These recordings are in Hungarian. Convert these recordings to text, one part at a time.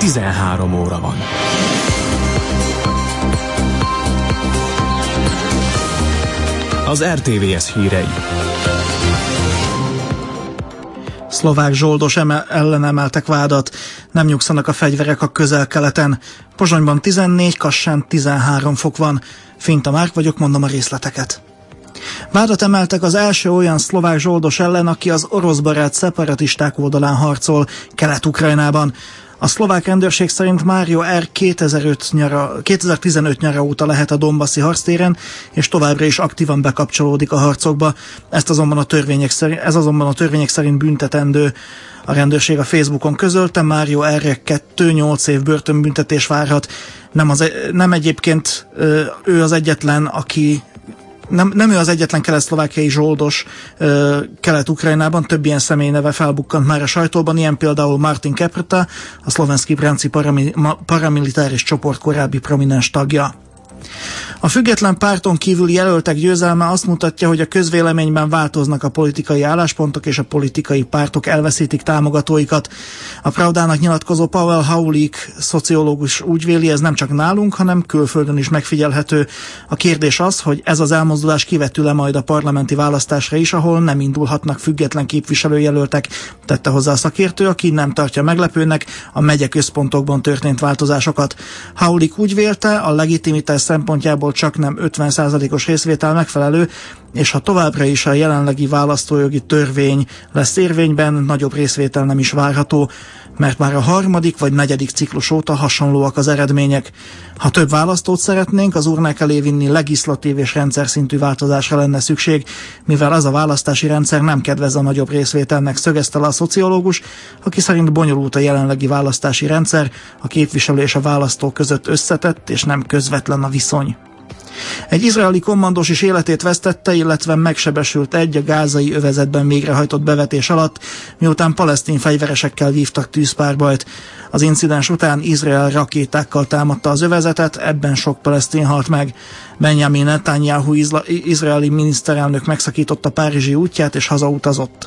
13 óra van. Az RTVS hírei. Szlovák zsoldos ellen emeltek vádat. Nem nyugszanak a fegyverek a Közel-Keleten. Pozsonyban 14, Kassán 13 fok van. Finta Márk vagyok, mondom a részleteket. Vádat emeltek az első olyan szlovák zsoldos ellen, aki az oroszbarát szeparatisták oldalán harcol Kelet-Ukrajnában. A szlovák rendőrség szerint Mário R. 2015 nyara óta lehet a donbaszi harctéren, és továbbra is aktívan bekapcsolódik a harcokba. Ez azonban a törvények szerint büntetendő. A rendőrség a Facebookon közölte, Mário R. 8 év börtönbüntetés várhat. Nem egyébként ő az egyetlen, aki nem ő az egyetlen kelet-szlovákiai zsoldos Kelet-Ukrajnában, több ilyen személy neve felbukkant már a sajtóban, ilyen például Martin Keprta, a Szlovenszki Bránci paramilitáris csoport korábbi prominens tagja. A független párton kívüli jelöltek győzelme azt mutatja, hogy a közvéleményben változnak a politikai álláspontok, és a politikai pártok elveszítik támogatóikat. A Pravdának nyilatkozó Pavel Haulik szociológus úgy véli, ez nem csak nálunk, hanem külföldön is megfigyelhető. A kérdés az, hogy ez az elmozdulás kivetül-e majd a parlamenti választásra is, ahol nem indulhatnak független képviselőjelöltek, tette hozzá a szakértő, aki nem tartja meglepőnek a megyeközpontokban történt változásokat. Haulik úgy vélte, a legitimitás szempontjából csak nem 50%-os részvétel megfelelő, és ha továbbra is a jelenlegi választójogi törvény lesz érvényben, nagyobb részvétel nem is várható, mert már a harmadik vagy negyedik ciklus óta hasonlóak az eredmények. Ha több választót szeretnénk, az urnák elé vinni legislatív és rendszer szintű változásra lenne szükség, mivel az a választási rendszer nem kedvez a nagyobb részvételnek, szögezte le a szociológus, aki szerint bonyolult a jelenlegi választási rendszer, a képviselő és a választó között összetett és nem közvetlen a viszony. Egy izraeli kommandós is életét vesztette, illetve megsebesült a gázai övezetben végrehajtott bevetés alatt, miután palesztin fegyveresekkel vívtak tűzpárbajt. Az incidens után Izrael rakétákkal támadta az övezetet, ebben sok palesztin halt meg. Benjamin Netanyahu izraeli miniszterelnök megszakította párizsi útját és hazautazott.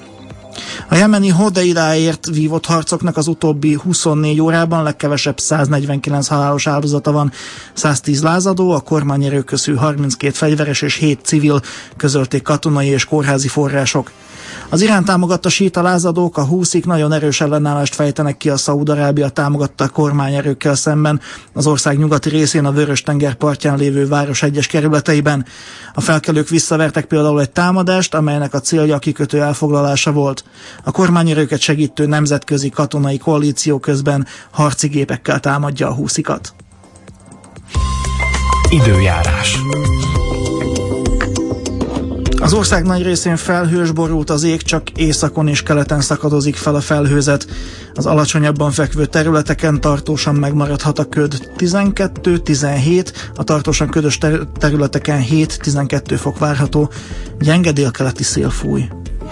A jemeni Hodeidáért vívott harcoknak az utóbbi 24 órában legkevesebb 149 halálos áldozata van, 110 lázadó, a kormányerők közül 32 fegyveres és 7 civil, közölték katonai és kórházi források. Az Irán támogatta síita lázadók, a húszik nagyon erős ellenállást fejtenek ki a Szaúd-Arábia támogatta kormányerőkkel szemben az ország nyugati részén, a Vörös-tenger partján lévő város egyes kerületeiben. A felkelők visszavertek például egy támadást, amelynek a célja a kikötő elfoglalása volt. A kormányerőket segítő nemzetközi katonai koalíció közben harci gépekkel támadja a húszikat. Időjárás. Az ország nagy részén felhős, borult az ég, csak északon és keleten szakadozik fel a felhőzet. Az alacsonyabban fekvő területeken tartósan megmaradhat a köd. 12-17, a tartósan ködös területeken 7-12 fok várható. Gyenge délkeleti szél fúj.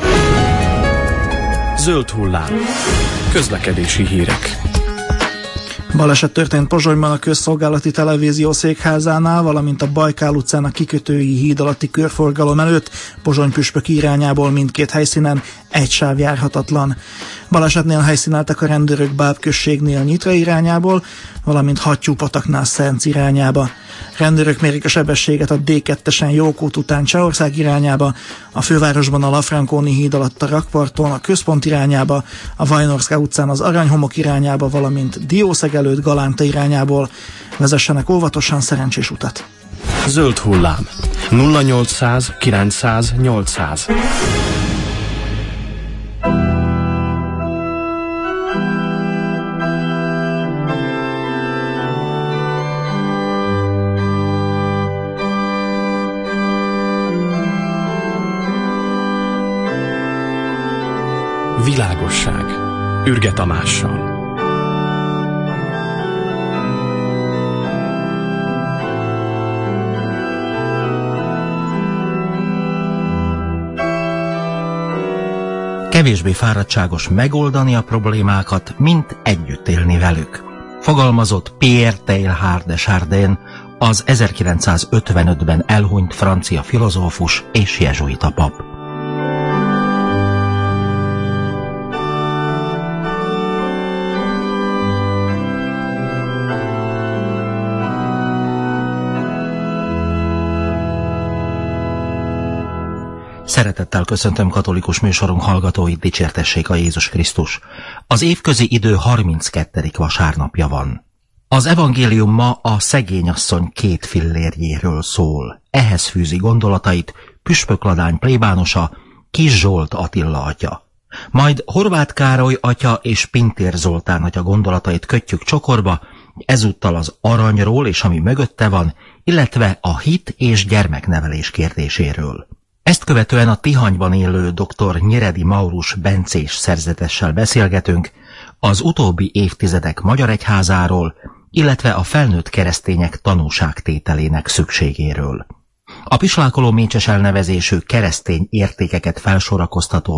Zöld hullám. Közlekedési hírek. Baleset történt Pozsonyban a Közszolgálati Televízió székházánál, valamint a Bajkál utcán a kikötői híd alatti körforgalom előtt, Pozsony-Püspök irányából mindkét helyszínen egy sáv járhatatlan. Balesetnél helyszíneltek a rendőrök Báb községnél Nyitra irányából, valamint Hattyúpataknál Szenc irányába. Rendőrök mérik a sebességet a D2-esen Jókút után Csehország irányába, a fővárosban a Lafranconi híd alatt a Rakparton, a Központ irányába, a Vajnorszka utcán az Aranyhomok irányába, valamint Diószeg előtt Galánta irányából. Vezessenek óvatosan, szerencsés utat! Zöld hullám. 0800 900 800. Világosság. Ürge Tamással. Kevésbé fáradtságos megoldani a problémákat, mint együtt élni velük. Fogalmazott Pierre Teilhard de Chardin, az 1955-ben elhunyt francia filozófus és jezsuita pap. Szeretettel köszöntöm katolikus műsorunk hallgatóit, dicsértessék a Jézus Krisztus. Az évközi idő 32. vasárnapja van. Az evangélium ma a szegényasszony 2 fillérjéről szól. Ehhez fűzi gondolatait Püspök Ladány plébánosa, Kis Zsolt Attila atya. Majd Horváth Károly atya és Pintér Zoltán atya gondolatait kötjük csokorba, ezúttal az aranyról és ami mögötte van, illetve a hit és gyermeknevelés kérdéséről. Ezt követően a Tihanyban élő dr. Nyiredi Maurus bencés szerzetessel beszélgetünk az utóbbi évtizedek magyar egyházáról, illetve a felnőtt keresztények tanúságtételének szükségéről. A pislákoló mécses elnevezésű keresztény értékeket felsorakoztató